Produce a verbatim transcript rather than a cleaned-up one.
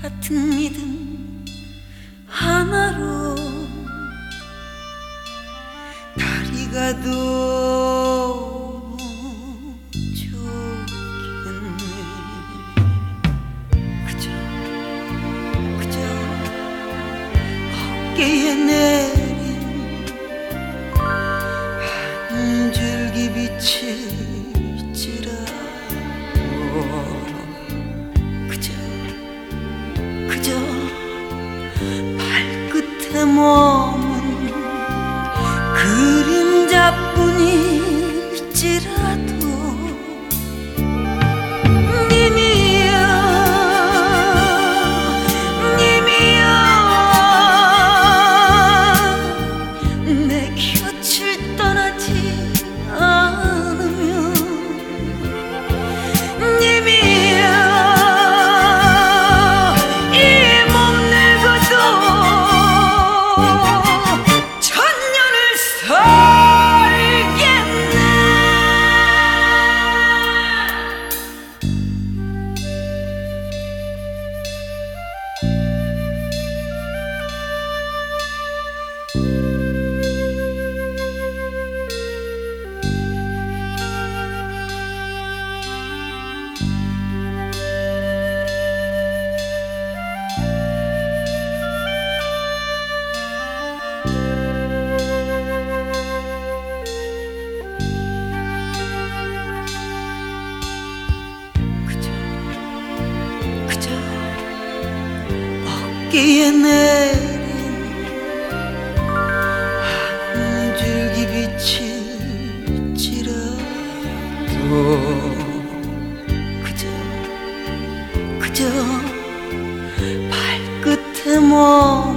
같은 믿음 하나로 다리가 도 좋겠네. 그저 그저 어깨에 내린 한 줄기 빛일지라도 그저 그저 발끝에 머문 그림자뿐일지라도 님이여 님이여 내 곁을 떠나지 않으면 님이여 이 몸 늙어도 천년을 살겠네. 어깨에 내린 한 줄기 빛일지라도 그저 그저 발끝에 뭐